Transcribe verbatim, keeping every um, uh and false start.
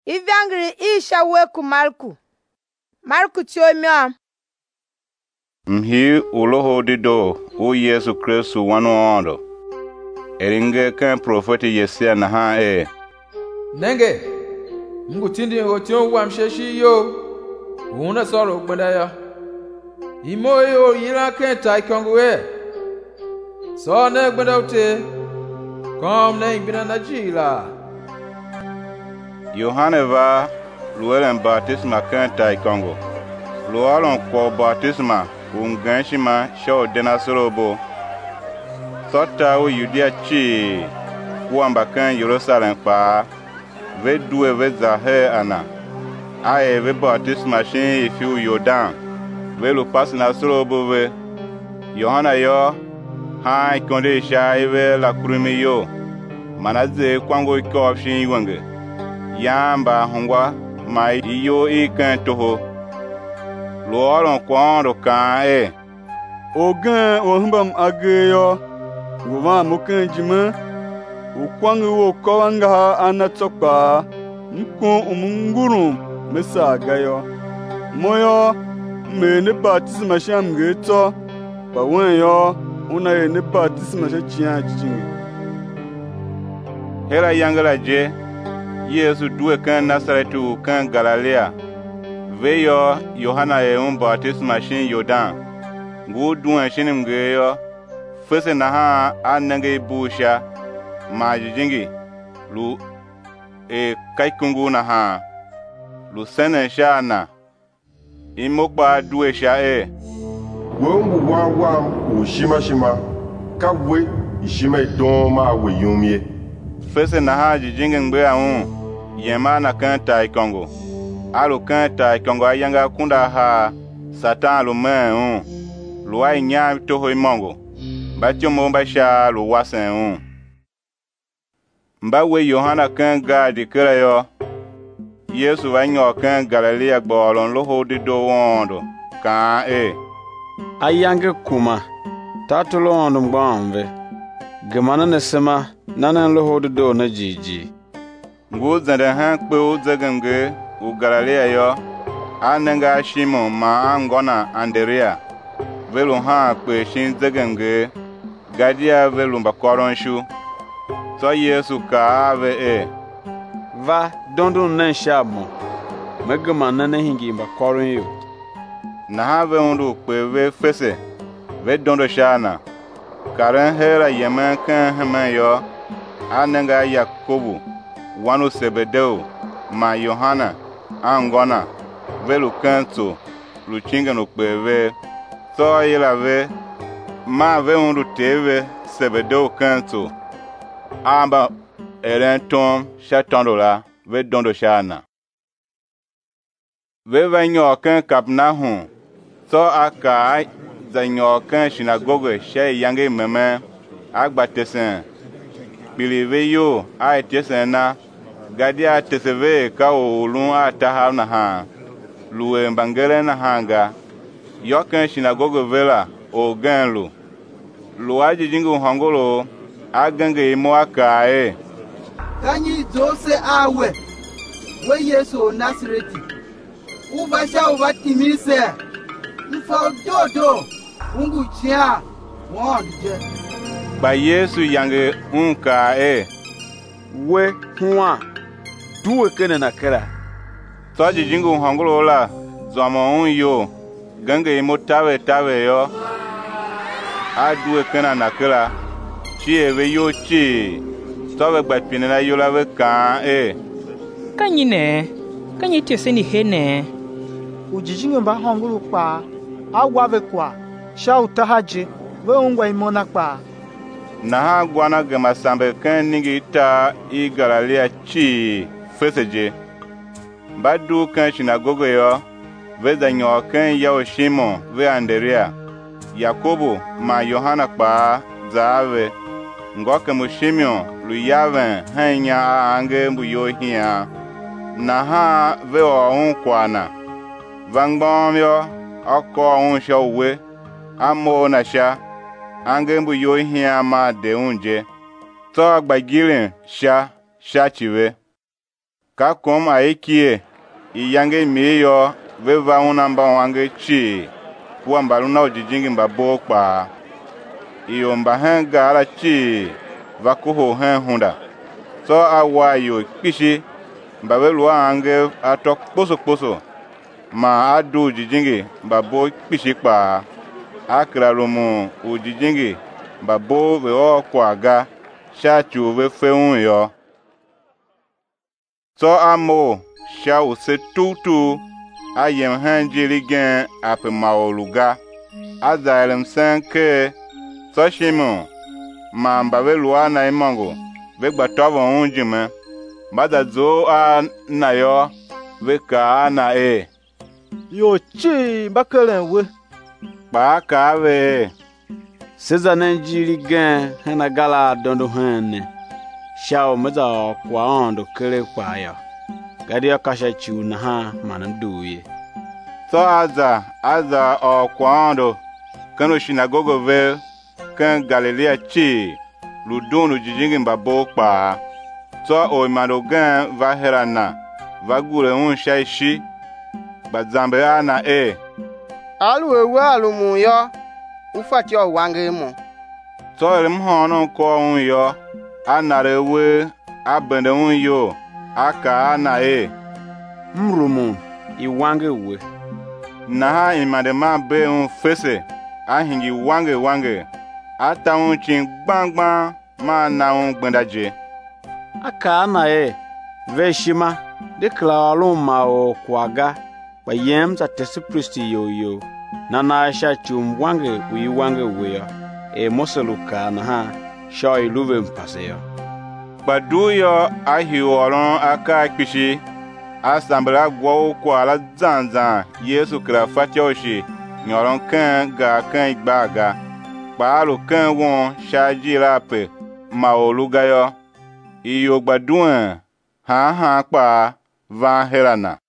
Ivyangri isha weku Marku. Marku tiomia. Mhi uloho dido u Yesu Kristu wanu ondo. Eringe kan profeti Yesaya na ha e. Nenge. Mungu tindi otio wamsheshi yo. Una soro gbada ya. Imo yo yira kan tai kongwe. So ne gbada ute. Kom ne gbina na jila. Yohane va luelen baptisma kan tai kongo. Lualon ko baptisma unganshima show dena sorobo. Sota u Judea chi kuamba kan Jerusalem pa ve duwe ve zahe ana. Aye ve baptisma shin ifiu Jordan. Ve lu pas na sorobo ve. Yohana yo ha konde sha ive la kurumi yo. Manaze kwango iko option ywange. Yamba hongwa mai iyo ikan toho. Luolon kwando kan e. Ogan ohumbam ageyo. Wuma mukan jima. Ukwangu wo kowanga anatokpa. Nko umunguru mesa agayo. Moyo me ne baptisma sham geto. Ba wenyo una ye ne baptisma sha chian jijingi. Hera yangala je. Yesu duwe kan Nasaretu kan Galilea. Veyo Yohana e un baptisma shin Jordan. Ngu duwe shinim geyo. Fese na ha anenge busha. Ma jijingi. Lu e kaikungu na ha. Lu sene sha na. Imokba duwe sha e. Wengu wa wa ushima shima. Kawe ishima idoma we yumye. Fese na ha jijingi ngbe aun. Yema na kan tai kongo. Alo kan tai kongo ayanga kunda ha Satan lo man un. Lo ay nya toho imongo. Batyo momba sha lo wasen un. Mba we Yohana kan ga dikira yo. Yesu va nyo kan Galilea gbolon lo ho dido wondo. Kan e. Ayange kuma. Tatulo wondo mgbamve. Gemana ne sema nanan lo ho dido na jiji. Ngu zende han kpe u zegemge u Galilea yo. Anenga Shimon ma angona Andrea. Velu han kpe shin zegemge. Gadia velu mbakoron shu. So Yesu ka ave e. Va dondon nan shamo. Megama nana hingi mbakoron yo. Na ha ve undu kpe ve fese. Ve dondo shana. Karen hera yemen kan hemen yo. Anenga Yakobu. Wanu Sebedeu, ma Yohana, angona, velu kanto, luchinga no kweve, so yela ve, ma ve undu teve, Sebedeu kanto, amba erentom, chatondo la, ve dondo shana. Ve va nyokan Kapnahum, so aka za nyokan sinagogue she yange meme, agba tesen. Bilive yo a tesen na gadia teseve ka olun ataha na ha luwe mbangere na hanga yoken sinagogo vela o ganlo luaji jingu hangolo agange imo aka e kanyi dose awe we Yesu Nasreti ubasha ubatimise mfa dodo ungu chia wonje ba Yesu yange unka e. We huwa. Duwe kene na kera. Soji jingu hangolo la. Zoma un yo. Gange imo tawe tawe yo. A duwe kene na kera. Chi ewe yo chi. Sowe gbat pine na yo la we kan e. Kanyi ne. Kanyi tese ni he ne. Ujijingu mba hangolo kwa. Awave kwa. Sha utahaji. We ungwa imona kwa. Na ha gwana gama sambe kan ningi ta I Galilea chi feseje. Badu kan sinagogo yo. Veza nyo kan yao Shimon ve Andrea. Yakobo ma Yohana kwa zaave. Ngoke mu Shimon lu yaven hanya ange mbu yo hiya. Na ha ve o unkwana. Vangbom yo oko unsha uwe. Amo na sha. Angembu yo hiya ma de unje. To agbagirin sha sha chiwe. ka kom aikie iyange meyo veva unamba wange chi kuwa mbaluna ojijingi mbabo kpa iyo mbahenga ala chi vakuho hen hunda so awa yo kishi mbawe luwa ange atok poso poso ma adu jijingi mbabo kishi kpa akra lumu ujijingi mbabo ve o kwaga shachu ve feun yo so amo sha use tutu ayem hanjiri gen ape maoluga azalem senke so shimu ma mbawe luwa na imongo ve gbatovo unjime bada zo a na yo ve ka na e yo chi bakelen we pa ka ve seza nanjiri gen hena gala dondo hene shao meza kwa ondo kele kwa ya gadia kasha chiu na ha manam duye so aza aza o kwa ondo kano shinagogo ve kan Galilea chi ludunu jijingi mbabo kpa so o madogan va herana va gure un shaishi bazambe ana e alu ewe alumu yo ufati o wange mo so rem hono ko un yo anare we abende un yo aka ana e mrumu iwange we na ha imade ma be un fese ahingi wange wange ata un chin gbangban ma na un gbendaje aka na e veshima de klalu ma o kwaga ba yem za tesi pristi yo yo na na sha chum wange wi wange we e moseluka na ha sho iluve mpase yo badu yo ahiworon aka kishi asambra gwo kwa la zanzan Yesu kra fatioshi nyoron kan ga kan igbaga paalo kan won shaji rape maoluga yo iyo gbadun ha ha pa van herana